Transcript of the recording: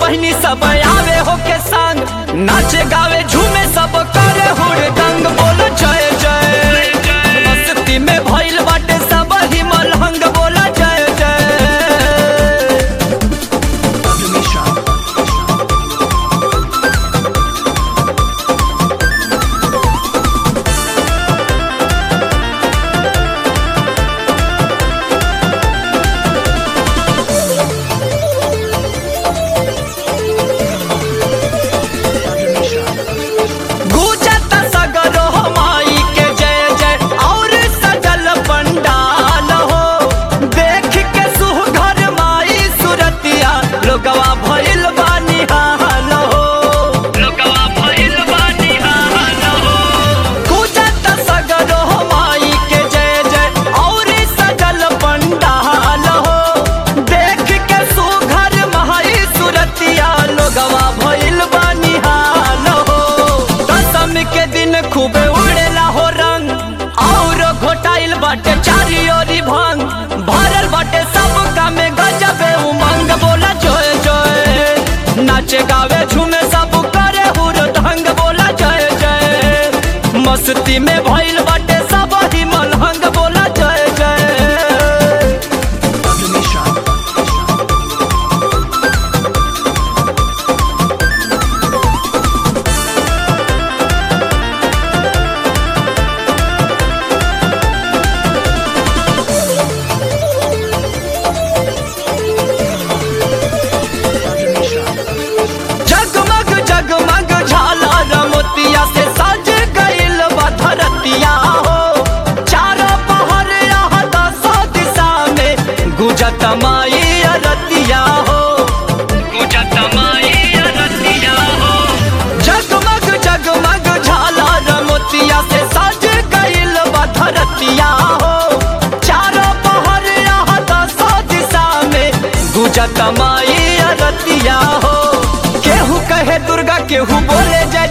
बहनी सब आवे हो के संग, नाचे गावे झूमे सब करे हुड़दंग। बोलो जय जय, मस्ती में भइल बाटे सब ही मलहंग। बोला जय जय। खूबे उड़ेला हो रंग और घोटाइल बाटे चारी ओरी भंग। भरल बाटे सब काम में गजबे उमंग। बोला जय जय, नाचे गावे झूमे सब करे हुड़दंग। बोला जय जय, मस्ती में भइल बाटे सब ही मलहंग। बोला जय जय। गुजत माई अरतिया हो, गुजत माई अरतिया हो। जगमग जगमग झालर मोतिया से सज गइल बा धरतिया हो। चारों पहर यहाँ 10 दिशा में गुजत माई अरतिया हो। केहू कहे दुर्गा, केहू बोले जय